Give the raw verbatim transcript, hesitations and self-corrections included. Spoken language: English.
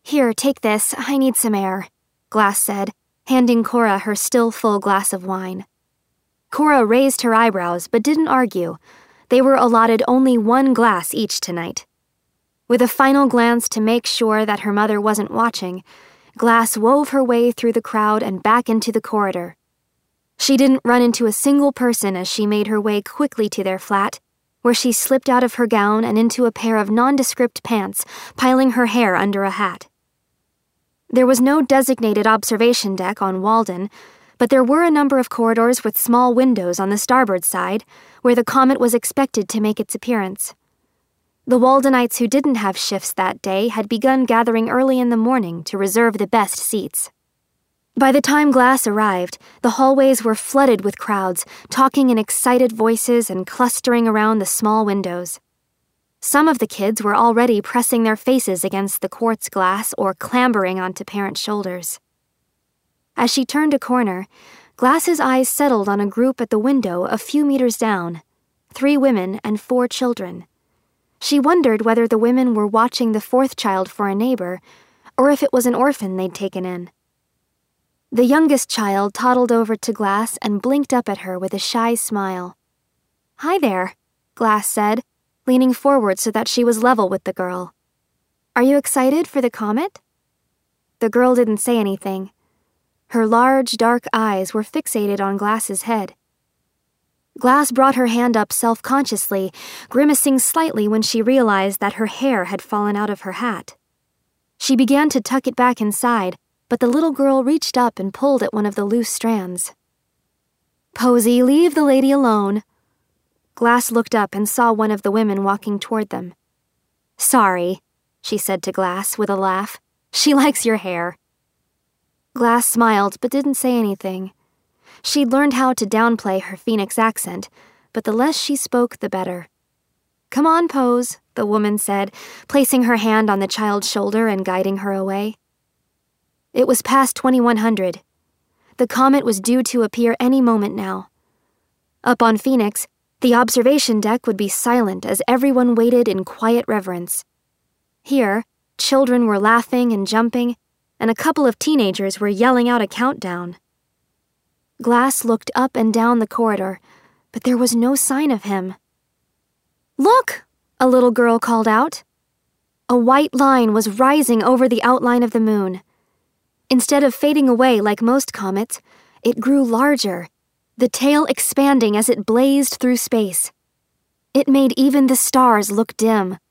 "Here, take this. I need some air," Glass said, handing Cora her still full glass of wine. Cora raised her eyebrows but didn't argue. They were allotted only one glass each tonight. With a final glance to make sure that her mother wasn't watching, Glass wove her way through the crowd and back into the corridor. She didn't run into a single person as she made her way quickly to their flat, where she slipped out of her gown and into a pair of nondescript pants, piling her hair under a hat. There was no designated observation deck on Walden, but there were a number of corridors with small windows on the starboard side, where the comet was expected to make its appearance. The Waldenites who didn't have shifts that day had begun gathering early in the morning to reserve the best seats. By the time Glass arrived, the hallways were flooded with crowds, talking in excited voices and clustering around the small windows. Some of the kids were already pressing their faces against the quartz glass or clambering onto parents' shoulders. As she turned a corner, Glass's eyes settled on a group at the window a few meters down, three women and four children. She wondered whether the women were watching the fourth child for a neighbor, or if it was an orphan they'd taken in. The youngest child toddled over to Glass and blinked up at her with a shy smile. "Hi there," Glass said, leaning forward so that she was level with the girl. "Are you excited for the comet?" The girl didn't say anything. Her large, dark eyes were fixated on Glass's head. Glass brought her hand up self-consciously, grimacing slightly when she realized that her hair had fallen out of her hat. She began to tuck it back inside, but the little girl reached up and pulled at one of the loose strands. "Posey, leave the lady alone." Glass looked up and saw one of the women walking toward them. "Sorry," she said to Glass with a laugh. "She likes your hair." Glass smiled but didn't say anything. She'd learned how to downplay her Phoenix accent, but the less she spoke, the better. "Come on, Pose," the woman said, placing her hand on the child's shoulder and guiding her away. It was past twenty-one hundred. The comet was due to appear any moment now. Up on Phoenix, the observation deck would be silent as everyone waited in quiet reverence. Here, children were laughing and jumping, and a couple of teenagers were yelling out a countdown. Glass looked up and down the corridor, but there was no sign of him. "Look!" a little girl called out. A white line was rising over the outline of the moon. Instead of fading away like most comets, it grew larger, the tail expanding as it blazed through space. It made even the stars look dim.